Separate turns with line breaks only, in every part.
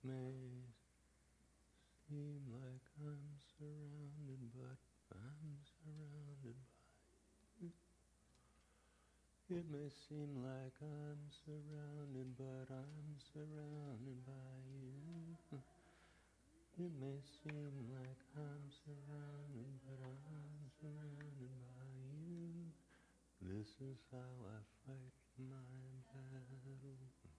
may seem like I'm surrounded, but I'm surrounded by you. It may seem like I'm surrounded, but I'm surrounded by you. It may seem like I'm surrounded, but I'm surrounded by you. This is how I fight my battle.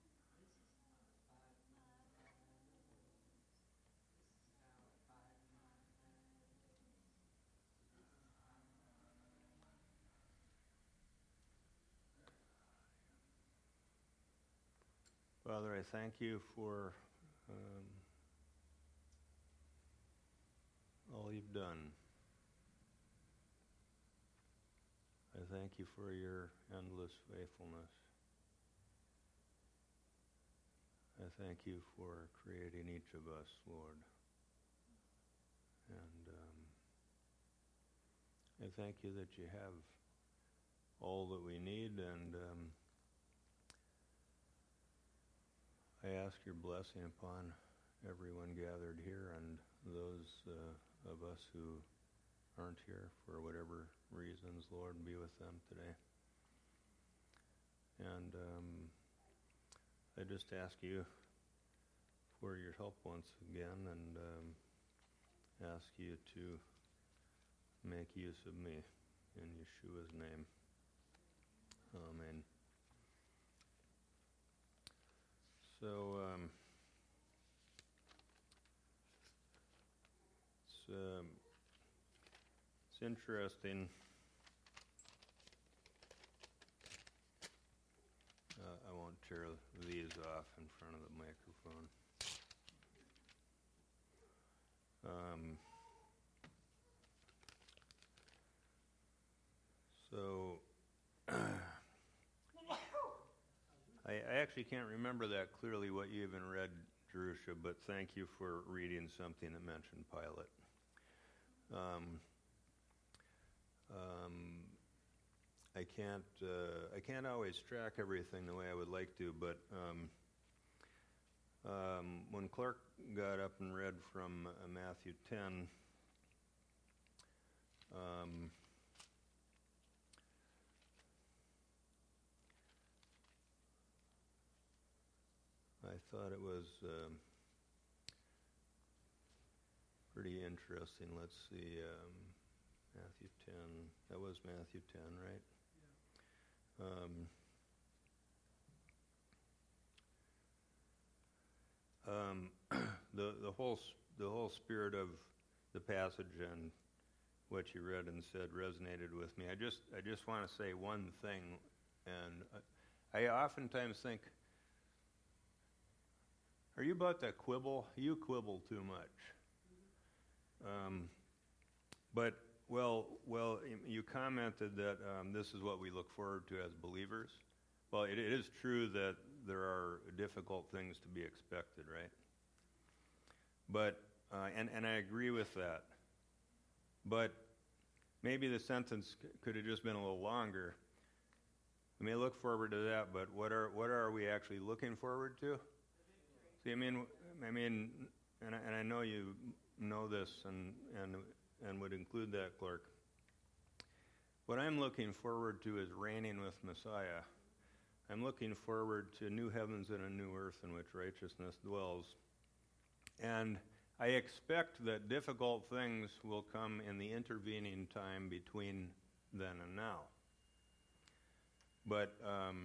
Father, I thank you for all you've done. I thank you for your endless faithfulness. I thank you for creating each of us, Lord. And I thank you that you have all that we need, and I ask your blessing upon everyone gathered here and those of us who aren't here for whatever reasons. Lord, be with them today. And I just ask you for your help once again, and ask you to make use of me in Yeshua's name. Amen. So it's interesting. I won't tear these off in front of the microphone. So I actually can't remember that clearly what you even read, Jerusha, but thank you for reading something that mentioned Pilate. I can't always track everything the way I would like to, but when Clark got up and read from Matthew 10, I thought it was pretty interesting. Let's see, Matthew 10. That was Matthew 10, right? The whole spirit of the passage and what you read and said resonated with me. I just want to say one thing, and I oftentimes think, are you about to quibble? You quibble too much. But you commented that this is what we look forward to as believers. Well, it is true that there are difficult things to be expected, right? But and I agree with that. But maybe the sentence could have just been a little longer. We may look forward to that, but what are we actually looking forward to? See, I mean, and I know you know this and would include that, Clark. What I'm looking forward to is reigning with Messiah. I'm looking forward to new heavens and a new earth in which righteousness dwells. And I expect that difficult things will come in the intervening time between then and now. But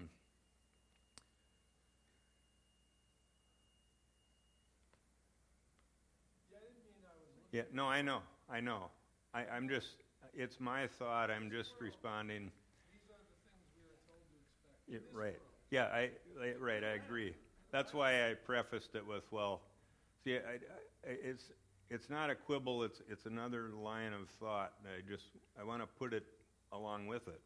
yeah, no, I know. I'm just, it's my thought. I'm just responding.
These are the things we are told to expect.
Right. Yeah, I agree. That's why I prefaced it with, well, see, it's not a quibble. It's another line of thought. I want to put it along with it.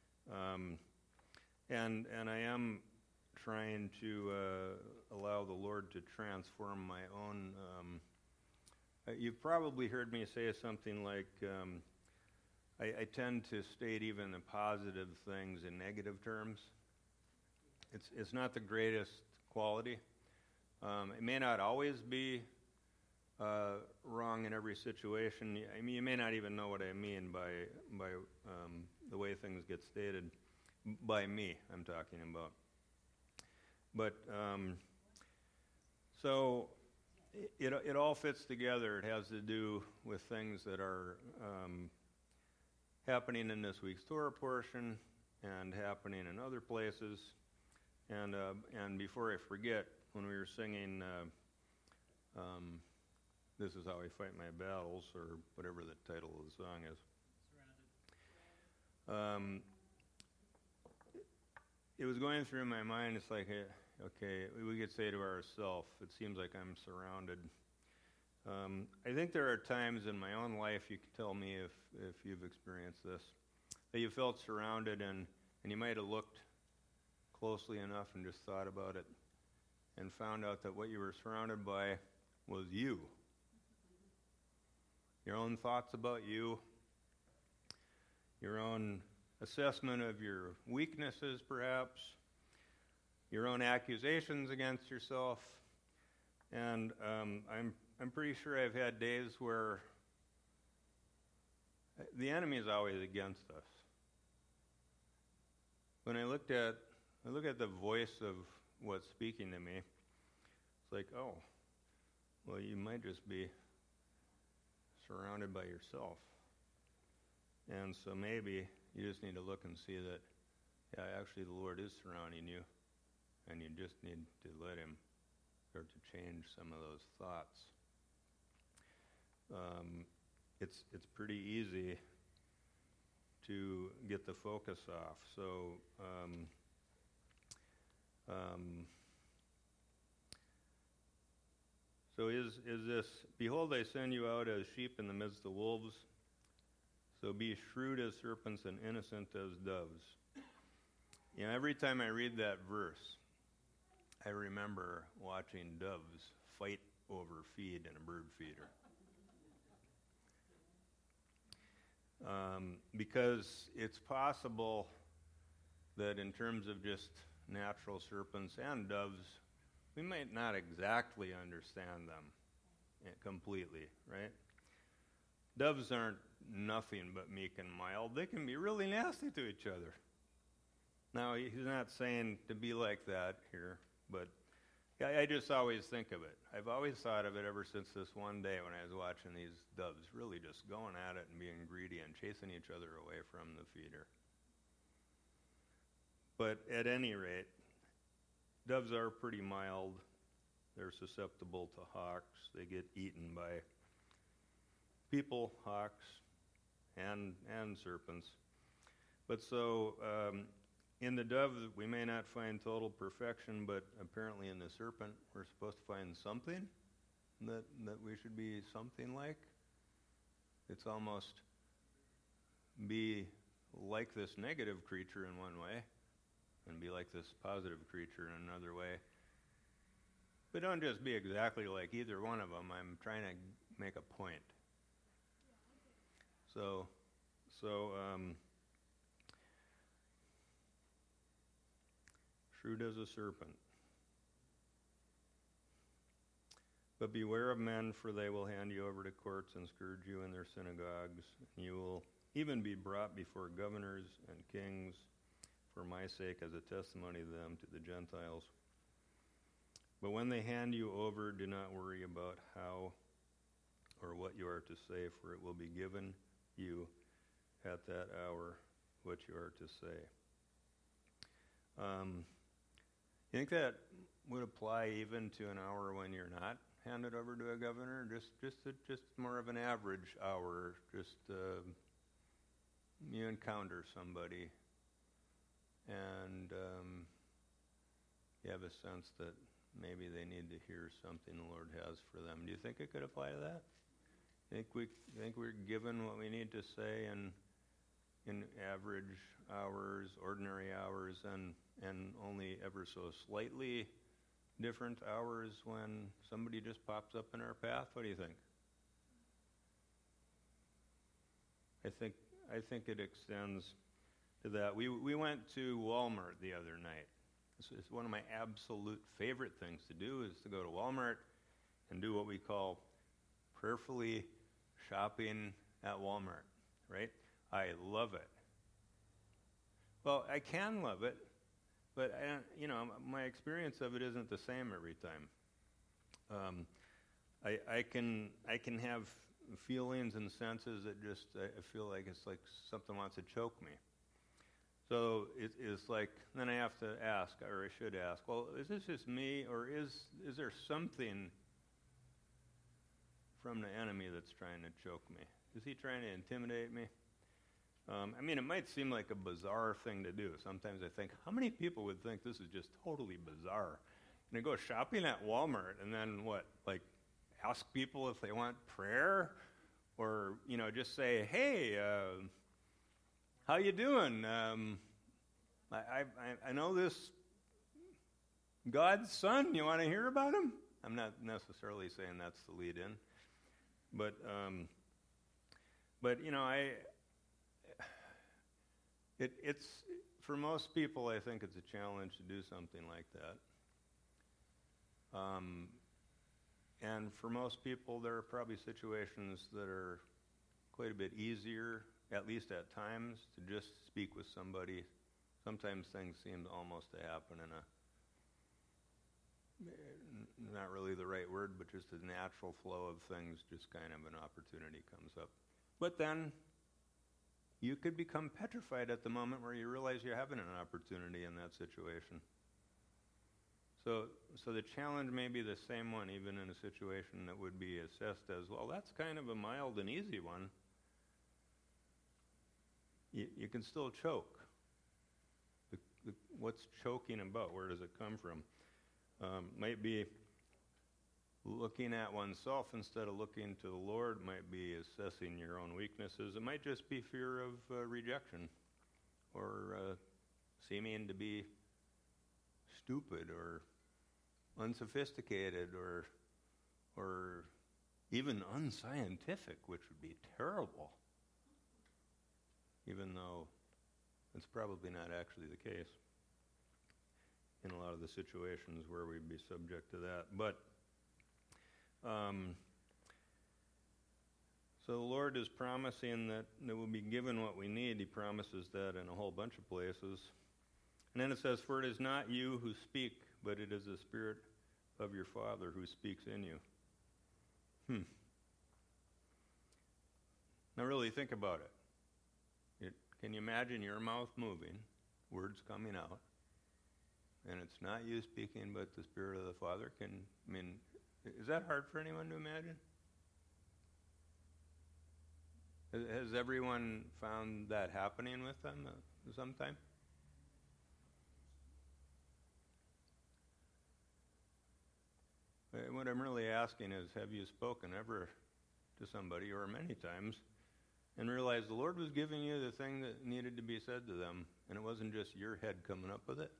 And I am trying to allow the Lord to transform my own. You've probably heard me say something like, I tend to state even the positive things in negative terms. It's not the greatest quality, It may not always be wrong in every situation. I mean, you may not even know what I mean by the way things get stated. By me, I'm talking about. But so it all fits together. It has to do with things that are happening in this week's Torah portion and happening in other places. And before I forget, when we were singing This Is How I Fight My Battles, or whatever the title of the song is, it was going through my mind. It's like, okay, we could say to ourselves, it seems like I'm surrounded. I think there are times in my own life, you can tell me if you've experienced this, that you felt surrounded and you might have looked closely enough and just thought about it and found out that what you were surrounded by was you. Your own thoughts about you, your own assessment of your weaknesses, perhaps, your own accusations against yourself. And I'm pretty sure I've had days where the enemy is always against us. When I look at the voice of what's speaking to me, it's like, oh, well, you might just be surrounded by yourself. And so maybe you just need to look and see that, yeah, actually the Lord is surrounding you, and you just need to let him start to change some of those thoughts. It's pretty easy to get the focus off. So is this, behold, I send you out as sheep in the midst of wolves, so be shrewd as serpents and innocent as doves. You know, every time I read that verse, I remember watching doves fight over feed in a bird feeder. Because it's possible that in terms of just natural serpents and doves, we might not exactly understand them completely, right? Doves aren't nothing but meek and mild. They can be really nasty to each other. Now, he's not saying to be like that here, but I just always think of it. I've always thought of it ever since this one day when I was watching these doves really just going at it and being greedy and chasing each other away from the feeder. But at any rate, doves are pretty mild. They're susceptible to hawks. They get eaten by people, hawks, and serpents. But so in the dove, we may not find total perfection, but apparently in the serpent, we're supposed to find something that we should be something like. It's almost be like this negative creature in one way and be like this positive creature in another way. But don't just be exactly like either one of them. I'm trying to make a point. So shrewd as a serpent. But beware of men, for they will hand you over to courts and scourge you in their synagogues. And you will even be brought before governors and kings for my sake as a testimony to them, to the Gentiles. But when they hand you over, do not worry about how or what you are to say, for it will be given you at that hour what you are to say. You think that would apply even to an hour when you're not handed over to a governor? Just more of an average hour. Just you encounter somebody, and you have a sense that maybe they need to hear something the Lord has for them. Do you think it could apply to that? Think we're given what we need to say in average hours, ordinary hours, and only ever so slightly different hours when somebody just pops up in our path? What do you think? I think it extends to that. We went to Walmart the other night, It's one of my absolute favorite things to do is to go to Walmart and do what we call prayerfully shopping at Walmart, right? I love it. Well, I can love it, but my experience of it isn't the same every time. I can have feelings and senses that just I feel like it's like something wants to choke me. So it's like then I have to ask, or I should ask, well, is this just me, or is there something from the enemy that's trying to choke me? Is he trying to intimidate me? It might seem like a bizarre thing to do. Sometimes I think, how many people would think this is just totally bizarre? And I go shopping at Walmart, and then what? Like, ask people if they want prayer, or just say, hey, how you doing? I know this God's son. You want to hear about him? I'm not necessarily saying that's the lead in, but it's for most people. I think it's a challenge to do something like that. And for most people, there are probably situations that are quite a bit easier, at least at times, to just speak with somebody. Sometimes things seem almost to happen in not really the right word, but just a natural flow of things, just kind of an opportunity comes up. But then you could become petrified at the moment where you realize you're having an opportunity in that situation. So the challenge may be the same one, even in a situation that would be assessed as, well, that's kind of a mild and easy one. You can still choke. What's choking about? Where does it come from? Might be looking at oneself instead of looking to the Lord. Might be assessing your own weaknesses. It might just be fear of rejection, or seeming to be stupid or unsophisticated or even unscientific, which would be terrible, even though it's probably not actually the case in a lot of the situations where we'd be subject to that. But so the Lord is promising that we'll be given what we need. He promises that in a whole bunch of places. And then it says, for it is not you who speak, but it is the Spirit of your Father who speaks in you. Now really think about it. Can you imagine your mouth moving, words coming out, and it's not you speaking, but the Spirit of the Father? Is that hard for anyone to imagine? Has everyone found that happening with them sometime? What I'm really asking is, have you spoken ever to somebody, or many times, and realized the Lord was giving you the thing that needed to be said to them, and it wasn't just your head coming up with it?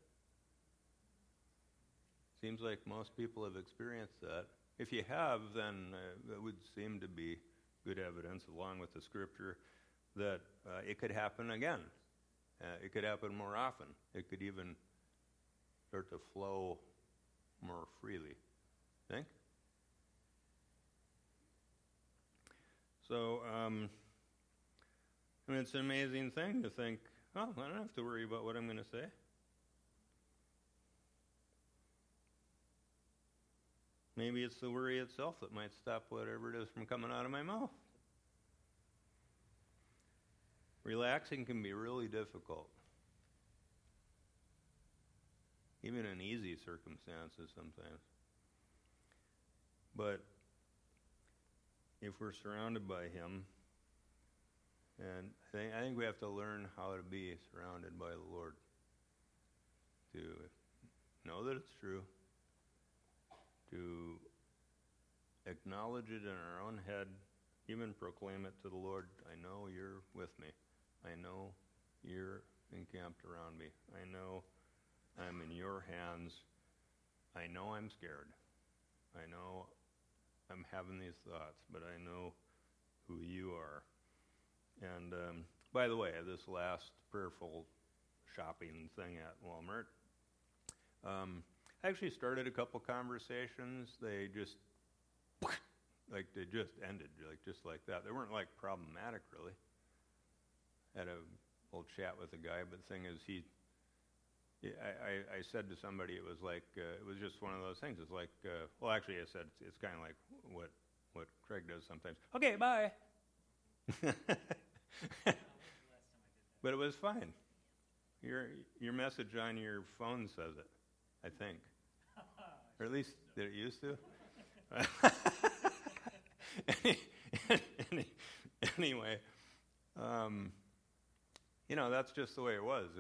Seems like most people have experienced that. If you have, then it would seem to be good evidence, along with the Scripture, that it could happen again. It could happen more often. It could even start to flow more freely. Think? So, it's an amazing thing to think, oh, I don't have to worry about what I'm going to say. Maybe it's the worry itself that might stop whatever it is from coming out of my mouth. Relaxing can be really difficult, even in easy circumstances sometimes. But if we're surrounded by Him, and I think we have to learn how to be surrounded by the Lord, to know that it's true, to acknowledge it in our own head, even proclaim it to the Lord. I know you're with me. I know you're encamped around me. I know I'm in your hands. I know I'm scared. I know I'm having these thoughts, but I know who you are. And by the way, this last prayerful shopping thing at Walmart, I actually started a couple conversations. They just ended, just like that. They weren't like problematic really. Had a little chat with a guy, but the thing is, I said to somebody, it was like it was just one of those things. It's like, well, actually, I said it's kind of like what Craig does sometimes. Okay, bye. But it was fine. Your message on your phone says it, I think, or at least did it used to. Anyway, that's just the way it was.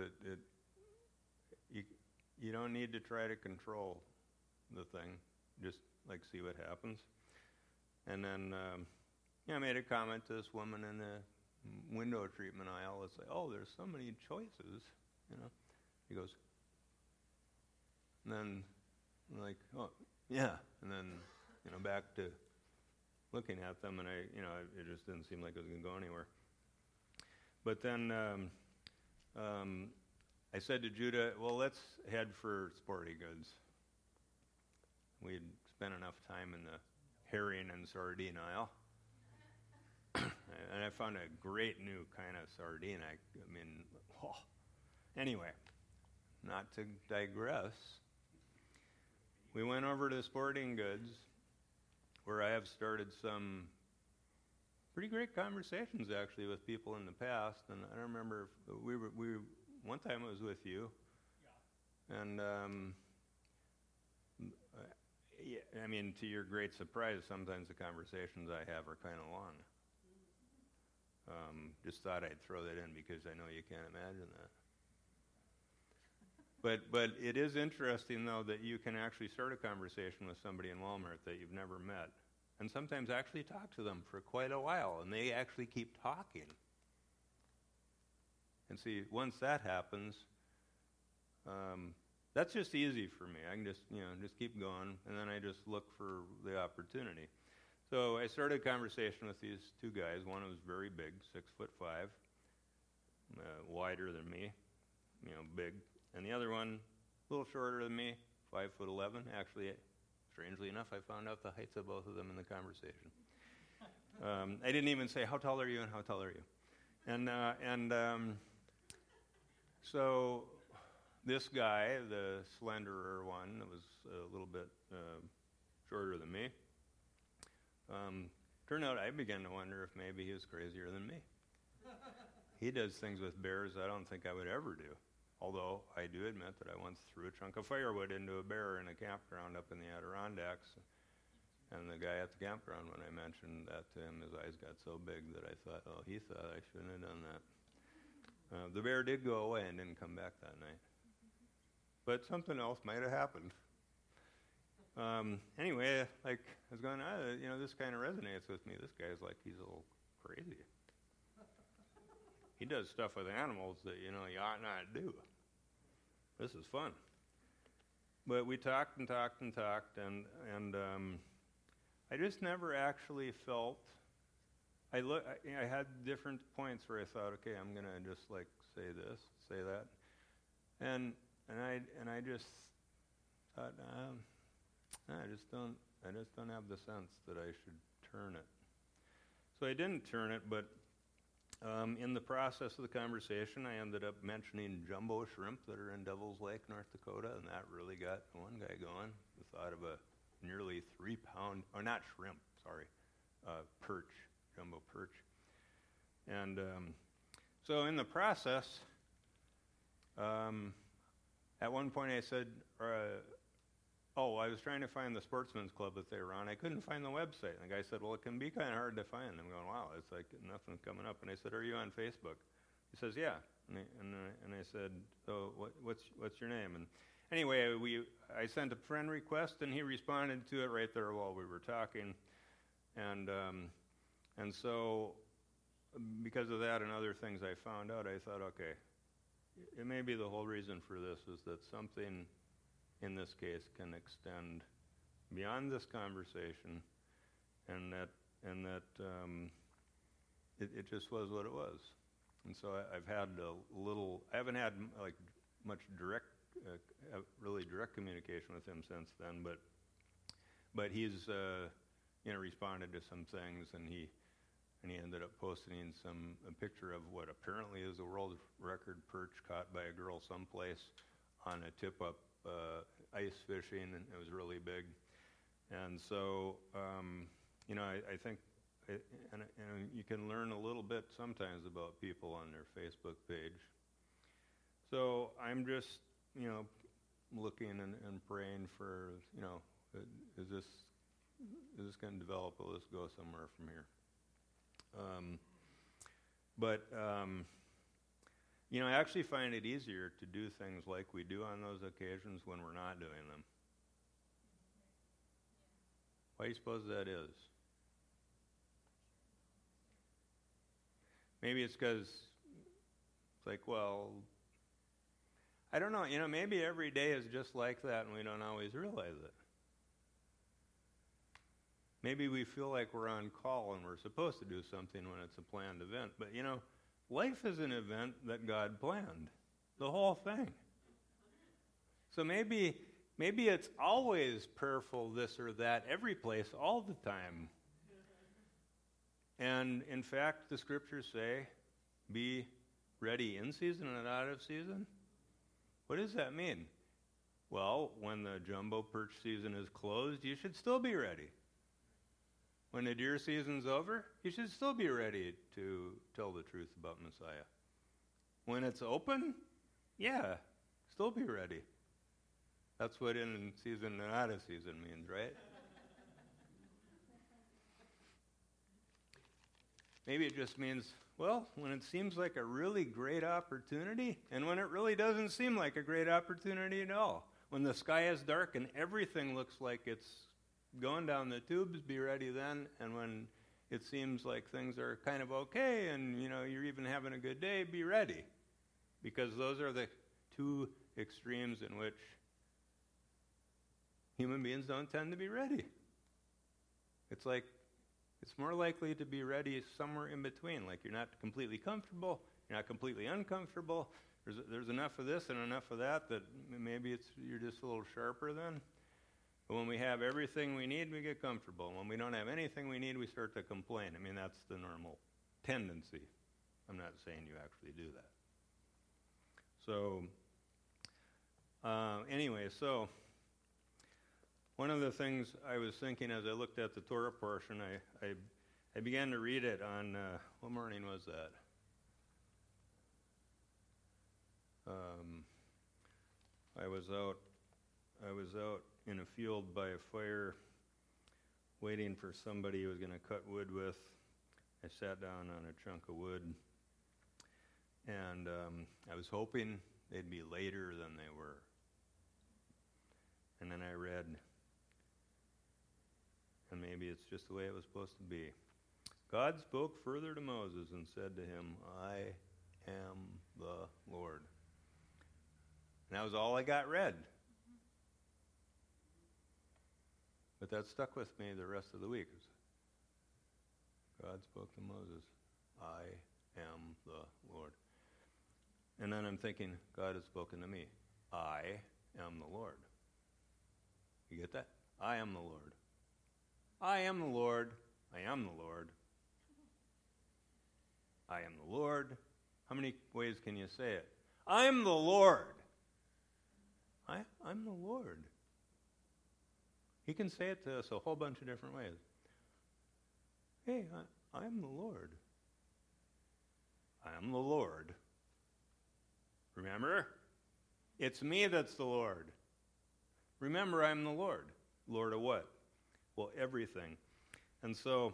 You don't need to try to control the thing. Just like see what happens. And then I made a comment to this woman in the window treatment aisle. It's like, oh, there's so many choices. He goes, and then I'm like, oh yeah, and then back to looking at them, and it just didn't seem like it was going to go anywhere. But then I said to Judah, well, let's head for sporting goods. We'd spent enough time in the herring and sardine aisle. And I found a great new kind of sardine. Anyway, not to digress, we went over to sporting goods, where I have started some pretty great conversations actually with people in the past. And I don't remember if we one time it was with you. Yeah. And to your great surprise, sometimes the conversations I have are kind of long. Just thought I'd throw that in because I know you can't imagine that. But it is interesting, though, that you can actually start a conversation with somebody in Walmart that you've never met, and sometimes actually talk to them for quite a while, and they actually keep talking. And see, once that happens, that's just easy for me. I can just keep going, and then I just look for the opportunity. So I started a conversation with these two guys. One was very big, 6'5", wider than me, big. And the other one, a little shorter than me, 5'11". Actually, strangely enough, I found out the heights of both of them in the conversation. I didn't even say, how tall are you and how tall are you? And so this guy, the slenderer one, that was a little bit shorter than me, turned out I began to wonder if maybe he was crazier than me. He does things with bears I don't think I would ever do. Although I do admit that I once threw a chunk of firewood into a bear in a campground up in the Adirondacks. And the guy at the campground, when I mentioned that to him, his eyes got so big that I thought, oh, he thought I shouldn't have done that. The bear did go away and didn't come back that night. But something else might have happened. Anyway, I was going, this kind of resonates with me. This guy's like, he's a little crazy. He does stuff with animals that, you ought not do. This is fun. But we talked and talked and talked, and I just never actually felt, I had different points where I thought, okay, I'm going to just say this, say that. And I just thought, I just don't have the sense that I should turn it. So I didn't turn it, but in the process of the conversation, I ended up mentioning jumbo shrimp that are in Devil's Lake, North Dakota, and that really got one guy going. The thought of a nearly 3-pound, or not shrimp, sorry, perch, jumbo perch. And so in the process, at one point I said, I was trying to find the Sportsman's Club that they were on. I couldn't find the website. And the guy said, well, it can be kind of hard to find. I'm going, wow, it's like nothing's coming up. And I said, are you on Facebook? He says, yeah. And I said, so what's your name? And anyway, I sent a friend request, and he responded to it right there while we were talking. And so because of that and other things I found out, I thought, okay, it may be the whole reason for this is that something in this case can extend beyond this conversation, and that it just was what it was. And so I haven't had much direct have really direct communication with him since then, but he's responded to some things, and he ended up posting a picture of what apparently is a world record perch caught by a girl someplace on a tip-up ice fishing, and it was really big. And so, I think, and you can learn a little bit sometimes about people on their Facebook page. So I'm just, looking and praying for, is this going to develop? Will this go somewhere from here? I actually find it easier to do things like we do on those occasions when we're not doing them. Why do you suppose that is? Maybe it's because it's like, well, I don't know, maybe every day is just like that and we don't always realize it. Maybe we feel like we're on call and we're supposed to do something when it's a planned event. But, life is an event that God planned, the whole thing. So maybe it's always prayerful this or that, every place, all the time. And, in fact, the scriptures say, be ready in season and out of season. What does that mean? Well, when the jumbo perch season is closed, you should still be ready. When the deer season's over, you should still be ready to tell the truth about Messiah. When it's open, yeah, still be ready. That's what in season and out of season means, right? Maybe it just means, well, when it seems like a really great opportunity, and when it really doesn't seem like a great opportunity at all. When the sky is dark and everything looks like it's going down the tubes, be ready then. And when it seems like things are kind of okay and, you're even having a good day, be ready. Because those are the two extremes in which human beings don't tend to be ready. It's like, it's more likely to be ready somewhere in between. Like you're not completely comfortable, you're not completely uncomfortable. There's enough of this and enough of that maybe you're just a little sharper then. But when we have everything we need, we get comfortable. When we don't have anything we need, we start to complain. I mean, that's the normal tendency. I'm not saying you actually do that. So, so one of the things I was thinking as I looked at the Torah portion, I began to read it on, what morning was that? I was out in a field by a fire waiting for somebody who was going to cut wood with. I sat down on a chunk of wood, and I was hoping they'd be later than they were. And then I read, and maybe it's just the way it was supposed to be. God spoke further to Moses and said to him, I am the Lord. And that was all I got read. But that stuck with me the rest of the week. God spoke to Moses, I am the Lord. And then I'm thinking, God has spoken to me. I am the Lord. You get that? I am the Lord. I am the Lord. I am the Lord. I am the Lord. How many ways can you say it? I'm the Lord. I'm the Lord. He can say it to us a whole bunch of different ways. Hey, I'm the Lord. I am the Lord. Remember? It's me that's the Lord. Remember, I'm the Lord. Lord of what? Well, everything. And so,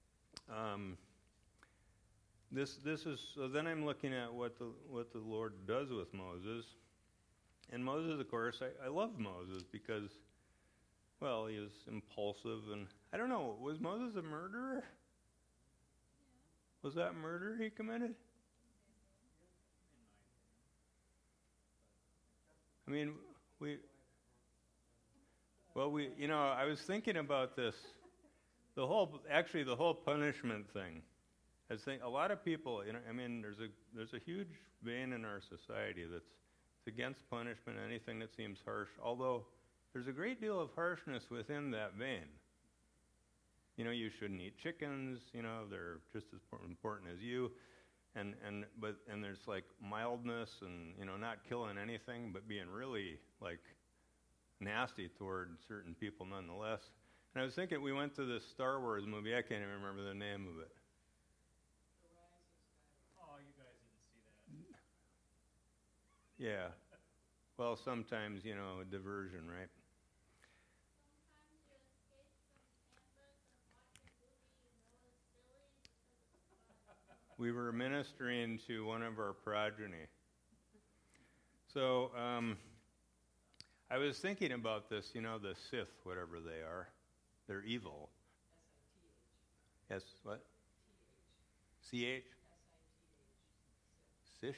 this is. So then I'm looking at what the Lord does with Moses. And Moses, of course, I love Moses because, well, he was impulsive, and I don't know. Was Moses a murderer? Was that murder he committed? I mean, I was thinking about this, the whole punishment thing. I was thinking, a lot of people, there's a huge vein in our society that's It's against punishment, anything that seems harsh, although there's a great deal of harshness within that vein. You know, you shouldn't eat chickens, you know, they're just as important as you. And there's like mildness and, you know, not killing anything, but being really like nasty toward certain people nonetheless. And I was thinking, we went to this Star Wars movie, I can't even remember the name of it.
Oh, you guys didn't see that.
Yeah. Well, sometimes, you know, diversion, right? We were ministering to one of our progeny. So I was thinking about this, you know, the Sith, whatever they are. They're evil. S-I-T-H. S what? C-H? Sish?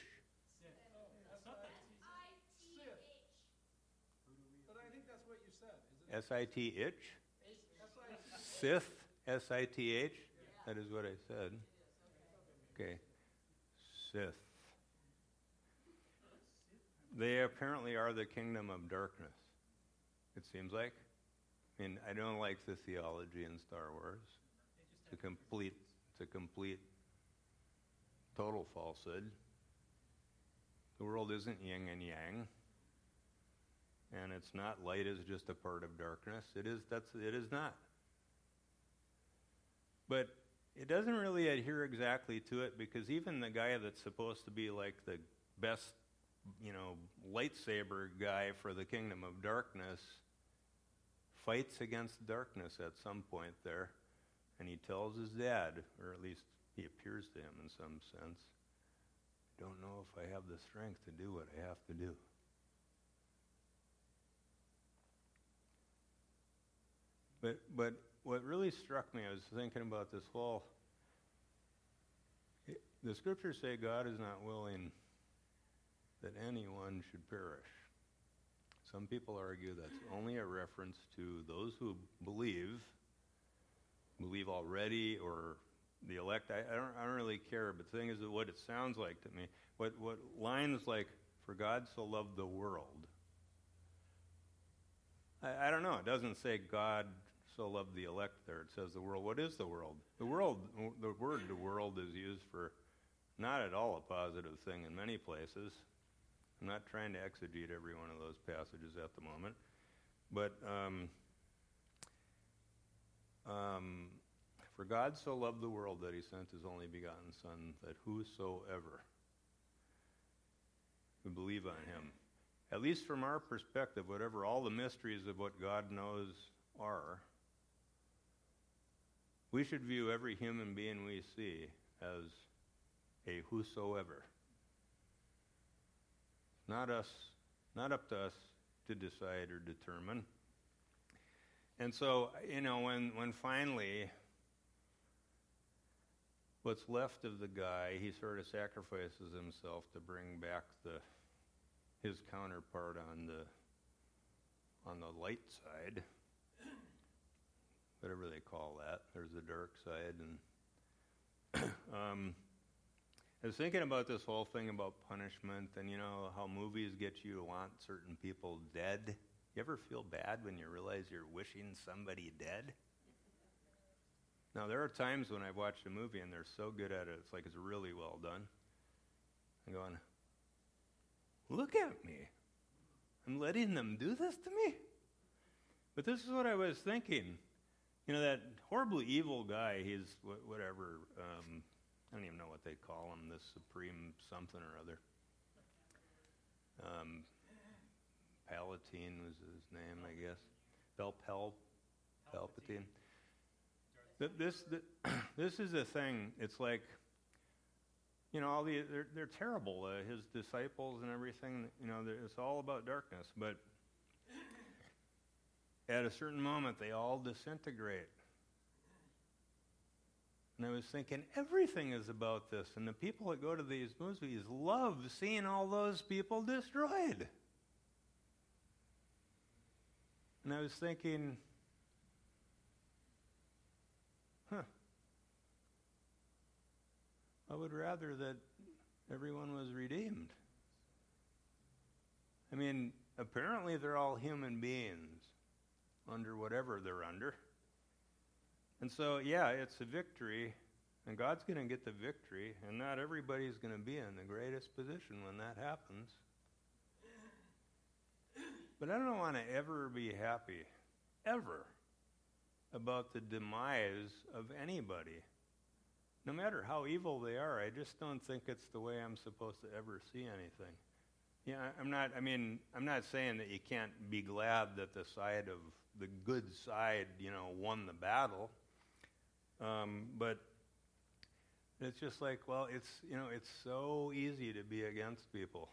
But I think that's what you said, isn't it?
S-I-T-H?
S-I-T.
Sith? S-I-T-H? That is what I said. Okay. Sith. They apparently are the kingdom of darkness, it seems like. I mean, I don't like the theology in Star Wars. It's a complete, total falsehood. The world isn't yin and yang. And it's not light is just a part of darkness. It is not. But it doesn't really adhere exactly to it, because even the guy that's supposed to be like the best, you know, lightsaber guy for the kingdom of darkness fights against darkness at some point there, and he tells his dad, or at least he appears to him in some sense, I don't know if I have the strength to do what I have to do. But what really struck me, I was thinking about this whole, the scriptures say God is not willing that anyone should perish. Some people argue that's only a reference to those who believe already, or the elect. I don't really care, but the thing is that what it sounds like to me, what lines like, for God so loved the world. I don't know, it doesn't say God so loved the elect there. It says the world. What is the world? The word the world is used for not at all a positive thing in many places. I'm not trying to exegete every one of those passages at the moment. But for God so loved the world that he sent his only begotten Son, that whosoever would believe on him, at least from our perspective, whatever all the mysteries of what God knows are, we should view every human being we see as a whosoever. Not up to us to decide or determine. And so, you know, when finally what's left of the guy, he sort of sacrifices himself to bring back his counterpart on the light side, whatever they call that. There's the dark side, and I was thinking about this whole thing about punishment, and you know how movies get you to want certain people dead. You ever feel bad when you realize you're wishing somebody dead? Now, there are times when I've watched a movie and they're so good at it, it's like it's really well done. I'm going, look at me. I'm letting them do this to me? But this is what I was thinking. You know, that horribly evil guy, he's whatever, I don't even know what they call him, this supreme something or other. Palatine was his name, I guess. Palpatine. This is the thing. It's like, you know, they're terrible. His disciples and everything. You know, it's all about darkness. But at a certain moment, they all disintegrate. And I was thinking, everything is about this. And the people that go to these movies love seeing all those people destroyed. And I was thinking, I would rather that everyone was redeemed. I mean, apparently they're all human beings under whatever they're under. And so, yeah, it's a victory, and God's going to get the victory, and not everybody's going to be in the greatest position when that happens. But I don't want to ever be happy, ever, about the demise of anybody. No matter how evil they are, I just don't think it's the way I'm supposed to ever see anything. Yeah, I'm not saying that you can't be glad that the good side, won the battle. But it's just like, well, it's so easy to be against people.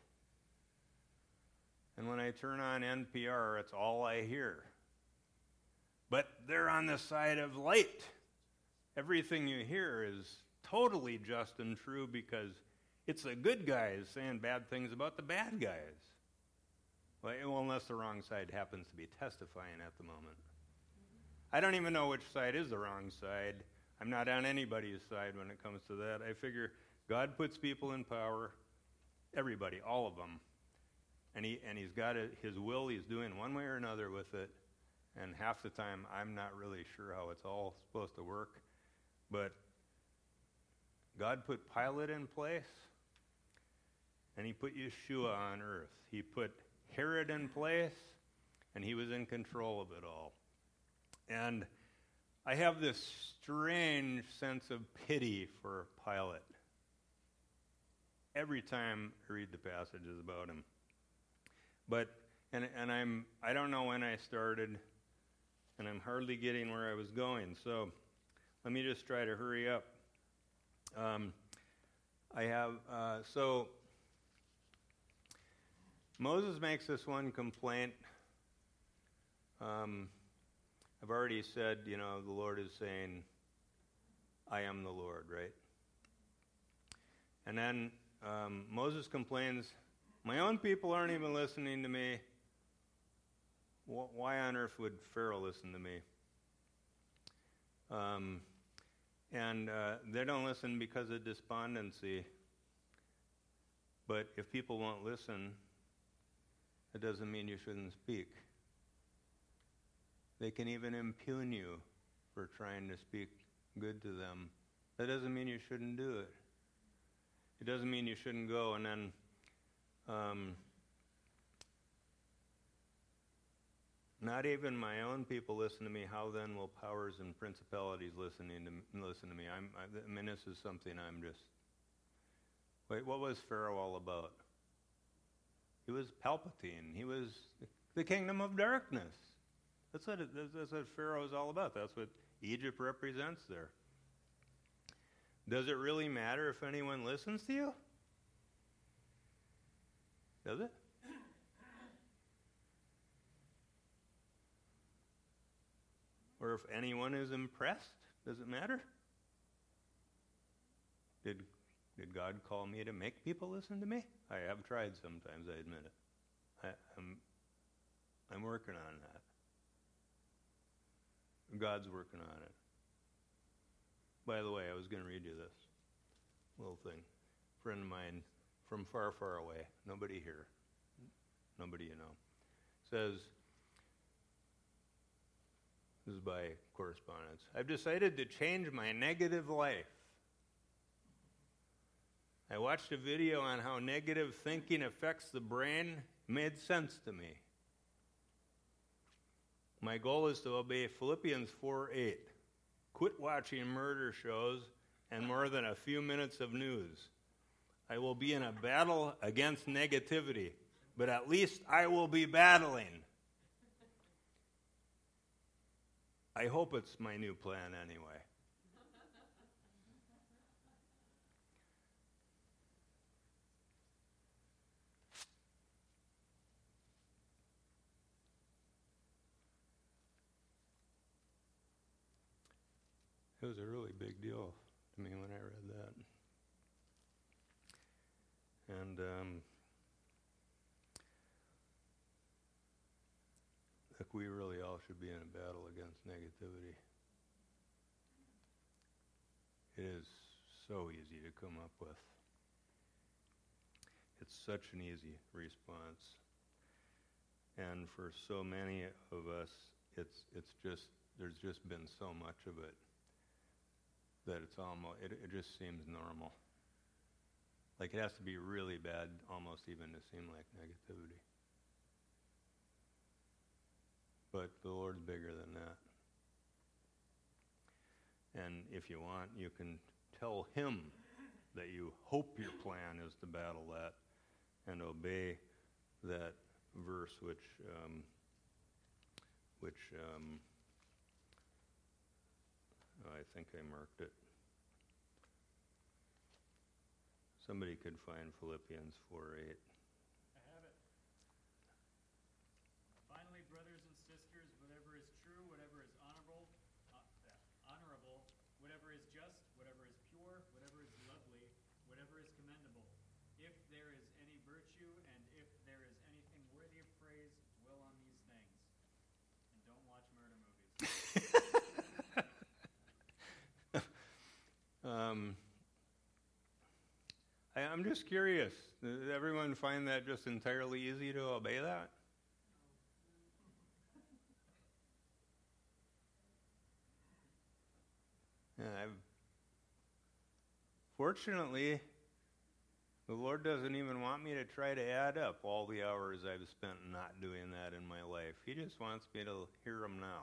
And when I turn on NPR, it's all I hear. But they're on the side of light. Everything you hear is totally just and true because it's the good guys saying bad things about the bad guys. Well, unless the wrong side happens to be testifying at the moment. I don't even know which side is the wrong side. I'm not on anybody's side when it comes to that. I figure God puts people in power, everybody, all of them. And he's got his will, he's doing one way or another with it. And half the time, I'm not really sure how it's all supposed to work. But God put Pilate in place, and he put Yeshua on earth. He put Herod in place, and he was in control of it all. And I have this strange sense of pity for Pilate every time I read the passages about him. But I don't know when I started, and I'm hardly getting where I was going. So let me just try to hurry up. So Moses makes this one complaint. I've already said, the Lord is saying, I am the Lord, right? And then Moses complains, my own people aren't even listening to me. Why on earth would Pharaoh listen to me? And they don't listen because of despondency. But if people won't listen, it doesn't mean you shouldn't speak. They can even impugn you for trying to speak good to them. That doesn't mean you shouldn't do it. It doesn't mean you shouldn't go. And then not even my own people listen to me. How then will powers and principalities listen to me? This is something I'm just... Wait, what was Pharaoh all about? He was Palpatine. He was the kingdom of darkness. That's what Pharaoh is all about. That's what Egypt represents there. Does it really matter if anyone listens to you? Does it? Or if anyone is impressed? Does it matter? Did God call me to make people listen to me? I have tried sometimes, I admit it. I'm working on that. God's working on it. By the way, I was going to read you this little thing. A friend of mine from far, far away, nobody here, nobody you know, says, this is by correspondence, I've decided to change my negative life. I watched a video on how negative thinking affects the brain. It made sense to me. My goal is to obey Philippians 4:8. Quit watching murder shows and more than a few minutes of news. I will be in a battle against negativity, but at least I will be battling. I hope it's my new plan anyway. It was a really big deal to me when I read that. And look, we really all should be in a battle against negativity. It is so easy to come up with. It's such an easy response. And for so many of us, it's just, there's just been so much of it that it's almost, it just seems normal. Like it has to be really bad almost even to seem like negativity. But the Lord's bigger than that. And if you want, you can tell him that you hope your plan is to battle that and obey that verse, which I think I marked it. Somebody could find Philippians 4:8.
I have it. Finally, brothers and sisters, whatever is true, whatever is honorable, whatever is just, whatever is pure, whatever is lovely, whatever is commendable, if there is any virtue and if there is anything worthy of praise, dwell on these things. And don't watch murder movies.
I'm just curious. Does everyone find that just entirely easy to obey that? Yeah, fortunately, the Lord doesn't even want me to try to add up all the hours I've spent not doing that in my life. He just wants me to hear him now.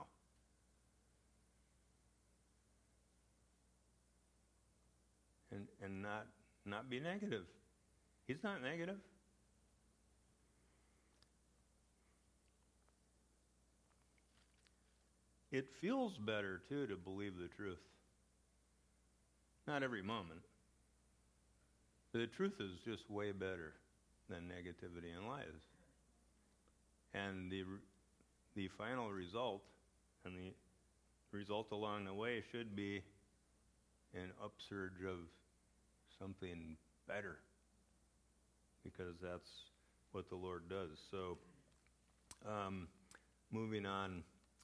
And not be negative. He's not negative. It feels better, too, to believe the truth. Not every moment. But the truth is just way better than negativity and lies. And the final result, and the result along the way should be an upsurge of something better, because that's what the Lord does. So, moving on.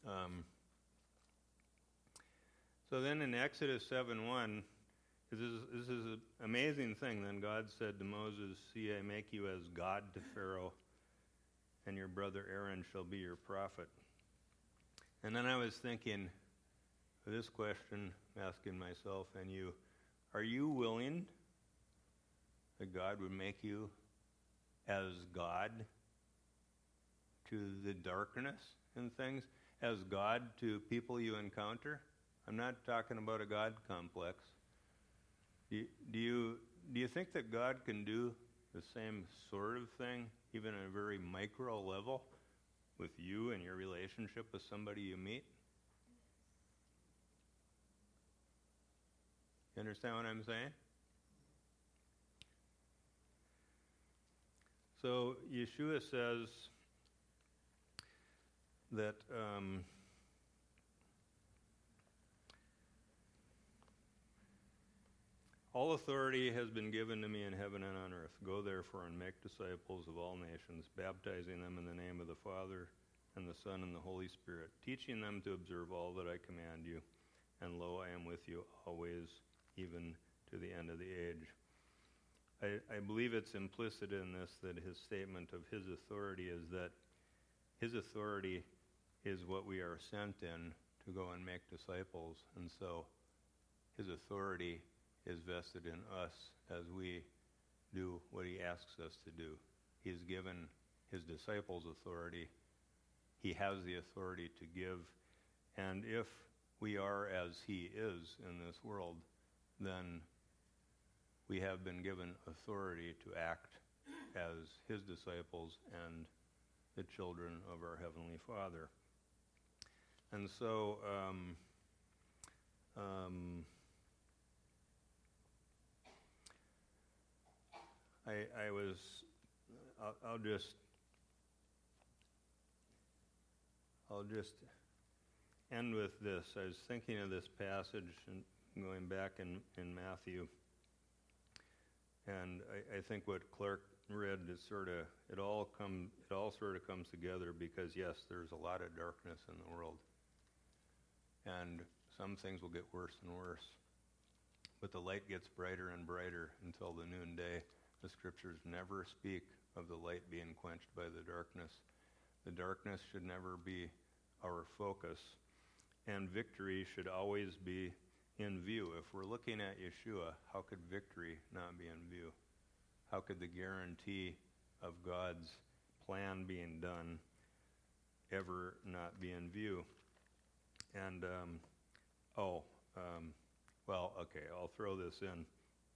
So then in Exodus 7:1, this is an amazing thing. Then God said to Moses, "See, I make you as God to Pharaoh, and your brother Aaron shall be your prophet." And then I was thinking this question, asking myself and you, are you willing that God would make you as God to the darkness and things, as God to people you encounter? I'm not talking about a God complex. Do you think that God can do the same sort of thing, even at a very micro level, with you and your relationship with somebody you meet? You understand what I'm saying? So Yeshua says that all authority has been given to me in heaven and on earth. Go therefore and make disciples of all nations, baptizing them in the name of the Father and the Son and the Holy Spirit, teaching them to observe all that I command you. And lo, I am with you always, even to the end of the age. I believe it's implicit in this that his statement of his authority is that his authority is what we are sent in to go and make disciples. And so his authority is vested in us as we do what he asks us to do. He's given his disciples authority. He has the authority to give. And if we are as he is in this world, then we have been given authority to act as his disciples and the children of our Heavenly Father. And so, I'll just end with this. I was thinking of this passage and going back in Matthew, and I think what Clark read is it all sort of comes together, because yes, there's a lot of darkness in the world, and some things will get worse and worse, but the light gets brighter and brighter until the noonday. The scriptures never speak of the light being quenched by the darkness. The darkness should never be our focus, and victory should always be in view. If we're looking at Yeshua, how could victory not be in view? How could the guarantee of God's plan being done ever not be in view? And, I'll throw this in.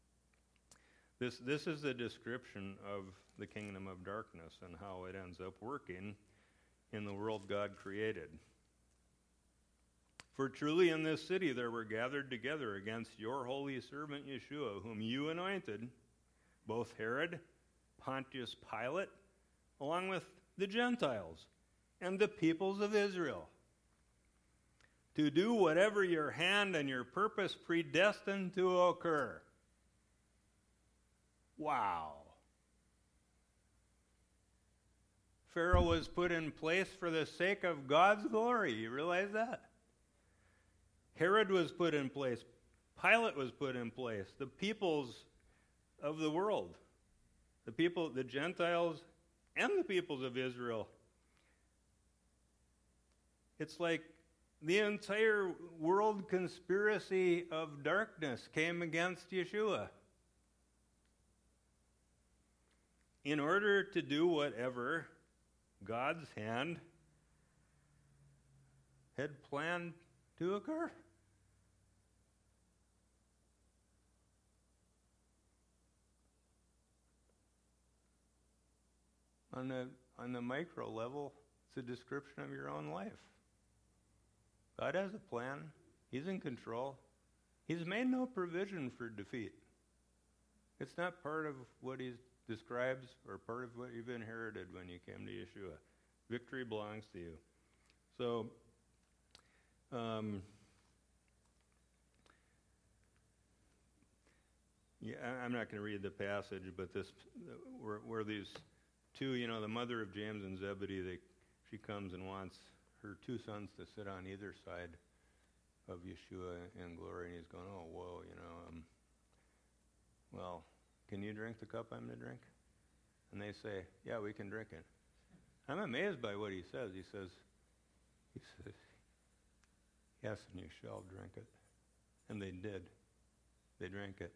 This is the description of the kingdom of darkness and how it ends up working in the world God created. For truly in this city there were gathered together against your holy servant Yeshua, whom you anointed, both Herod, Pontius Pilate, along with the Gentiles and the peoples of Israel, to do whatever your hand and your purpose predestined to occur. Wow. Pharaoh was put in place for the sake of God's glory. You realize that? Herod was put in place. Pilate was put in place. The peoples of the world, the Gentiles and the peoples of Israel. It's like the entire world conspiracy of darkness came against Yeshua in order to do whatever God's hand had planned to occur. On the micro level, it's a description of your own life. God has a plan. He's in control. He's made no provision for defeat. It's not part of what he describes or part of what you've inherited when you came to Yeshua. Victory belongs to you. So, I'm not going to read the passage, but where these two, the mother of James and Zebedee, she comes and wants her two sons to sit on either side of Yeshua in glory, and he's going, oh, whoa, well, can you drink the cup I'm to drink? And they say, yeah, we can drink it. I'm amazed by what he says. He says, yes, and you shall drink it. And they did. They drank it.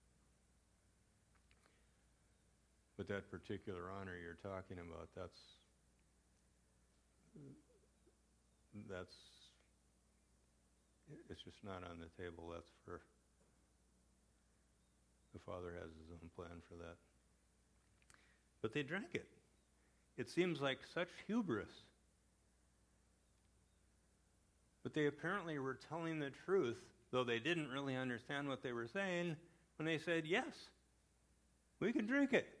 But that particular honor you're talking about, it's just not on the table. That's for, the Father has his own plan for that. But they drank it. It seems like such hubris. But they apparently were telling the truth, though they didn't really understand what they were saying, when they said, yes, we can drink it.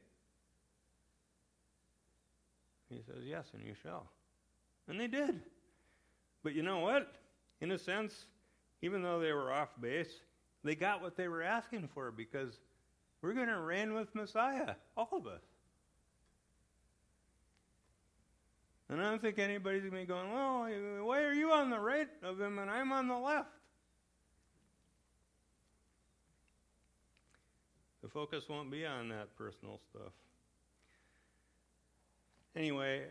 He says, yes, and you shall. And they did. But you know what? In a sense, even though they were off base, they got what they were asking for, because we're going to reign with Messiah, all of us. And I don't think anybody's going to be going, well, why are you on the right of him and I'm on the left? The focus won't be on that personal stuff. Anyway,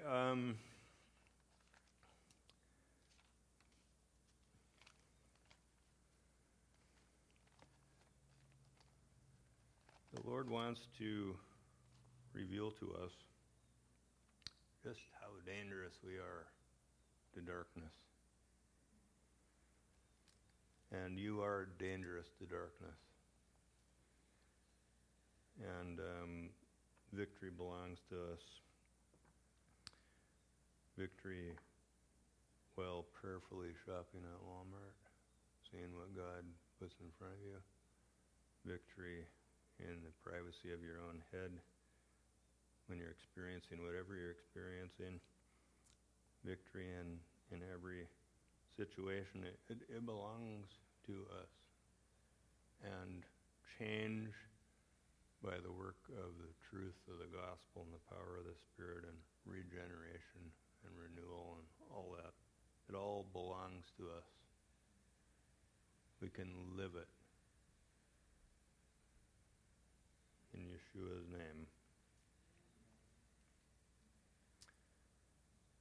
the Lord wants to reveal to us just how dangerous we are to darkness. And you are dangerous to darkness. And victory belongs to us. Victory while prayerfully shopping at Walmart, seeing what God puts in front of you. Victory in the privacy of your own head when you're experiencing whatever you're experiencing. Victory in every situation. It belongs to us. And change by the work of the truth of the gospel and the power of the Spirit and regeneration and renewal and all that. It all belongs to us. We can live it. In Yeshua's name.